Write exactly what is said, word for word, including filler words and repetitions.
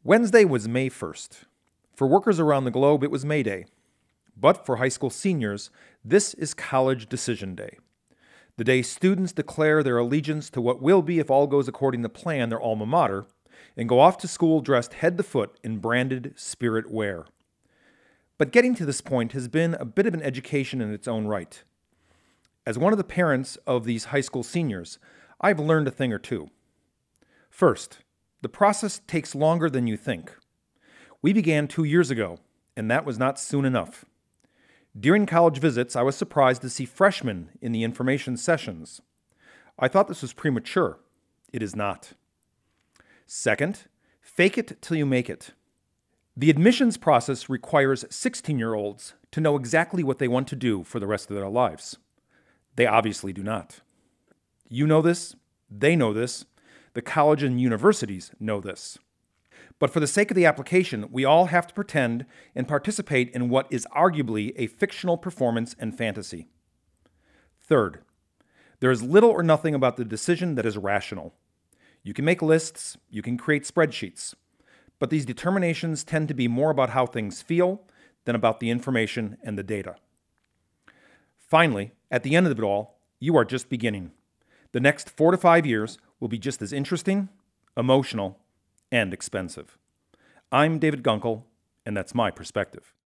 Wednesday was May first. For workers around the globe, it was May Day. But for high school seniors, this is College Decision Day. The day students declare their allegiance to what will be, if all goes according to plan, their alma mater, and go off to school dressed head to foot in branded Spirit wear. But getting to this point has been a bit of an education in its own right. As one of the parents of these high school seniors, I've learned a thing or two. First, the process takes longer than you think. We began two years ago, and that was not soon enough. During college visits, I was surprised to see freshmen in the information sessions. I thought this was premature. It is not. Second, fake it till you make it. The admissions process requires sixteen-year-olds to know exactly what they want to do for the rest of their lives. They obviously do not. You know this. They know this. The college and universities know this. But for the sake of the application, we all have to pretend and participate in what is arguably a fictional performance and fantasy. Third, there is little or nothing about the decision that is rational. You can make lists, you can create spreadsheets, but these determinations tend to be more about how things feel than about the information and the data. Finally, at the end of it all, you are just beginning. The next four to five years will be just as interesting, emotional, and expensive. I'm David Gunkel, and that's my perspective.